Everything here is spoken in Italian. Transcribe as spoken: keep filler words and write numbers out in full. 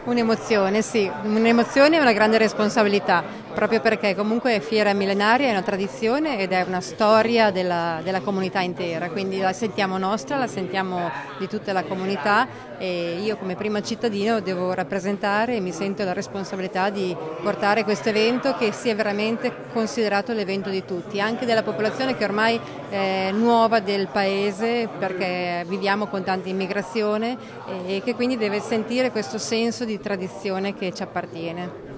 Un'emozione, sì, un'emozione e una grande responsabilità, proprio perché comunque è fiera millenaria, è una tradizione ed è una storia della, della comunità intera, quindi la sentiamo nostra, la sentiamo di tutta la comunità e io come prima cittadino devo rappresentare e mi sento la responsabilità di portare questo evento che sia veramente considerato l'evento di tutti, anche della popolazione che ormai è nuova del paese perché viviamo con tanta immigrazione e che quindi deve sentire questo senso di tradizione che ci appartiene.